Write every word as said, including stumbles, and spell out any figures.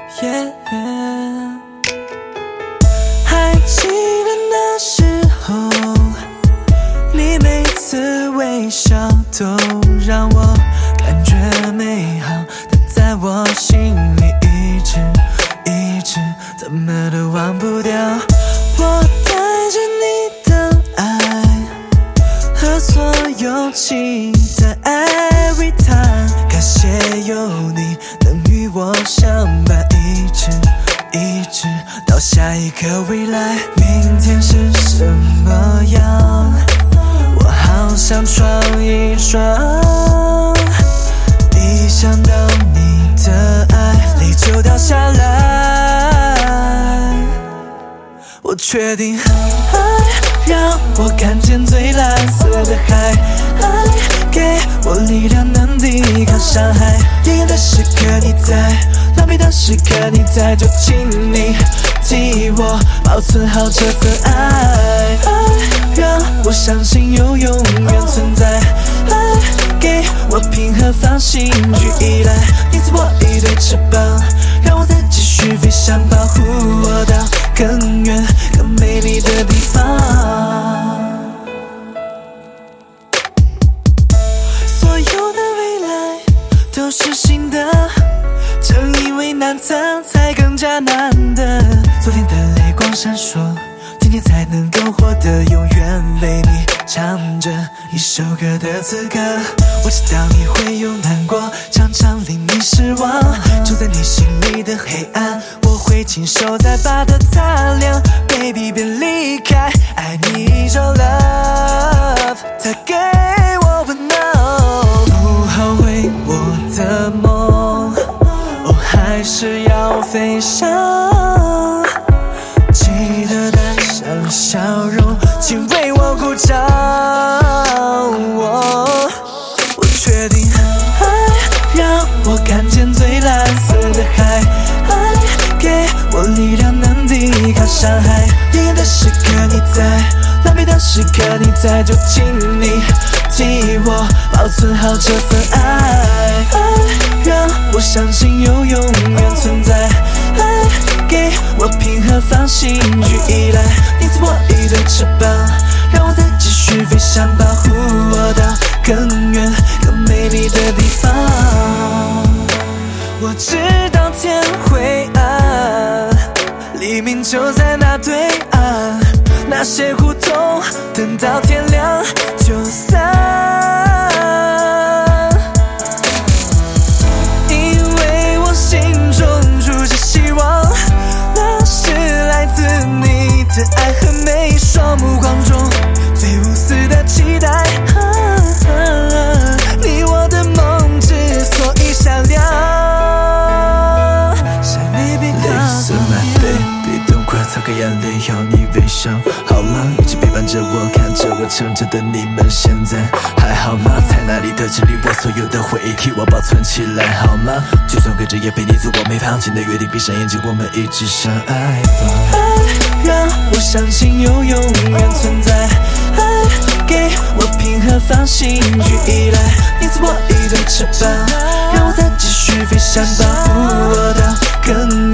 Yeah. 还记得那时候，你每次微笑都让我感觉美好，它在我心里一直一直怎么都忘不掉。我带着你的爱和所有期待 every time， 感谢有你能与我相伴，一直一直到下一个未来。明天是什么样，我好想闯一闯，一想到你的爱，泪就掉下来。我确定爱让我看见最蓝色的海，爱给我力量能抵抗伤害。炎炎的时刻你在，狼狈的时刻你在，就请你替我保存好这份爱。爱让我相信有永远存在，爱给我平和放心去依赖。你赐我一对翅膀，让我再继续飞翔，保护我到更远更美丽的地方。所有的未来都是新的，正因为难测才更加难得。昨天的泪光闪烁，今天才能够活得永远为你唱着一首歌的资格。我知道你会有难过，常常令你失望，住在你心里的黑暗，我会亲手再把它擦亮。 Baby 别离开，爱你一首 Love， 它给我温暖，不后悔我的梦，哦还是要飞翔，记得带上笑容，请为我鼓掌。我我确定爱让我看见最蓝色的海，爱给我力量能抵抗伤害。炎炎的时刻你在，狼狈的时刻你在，就请你替我保存好这份爱。爱让我相信有永远存在，爱给我平和放心去依赖。你赐我一对翅膀，让我再继续飞翔，保护我到更远更美丽的地方。我知道天会暗，黎明就在那对岸，那些胡同等到天亮就散。因为我心中住着希望，那是来自你的爱和美，双目光中最无私的期待。啊啊、你我的梦之所以闪亮。 Listen my baby， don't cry， 擦干眼泪，要你微笑。好了，一直陪伴着我，看着我成长的你们，现在还好吗？在哪里的这里，我所有的回忆替我保存起来好吗？就算隔着夜陪你做我没放弃的约定，闭上眼睛，我们一直相爱吧。 爱让我相信有永远存在，爱给我平和放心去依赖。你赐我一对翅膀，让我再继续飞翔，保护我到更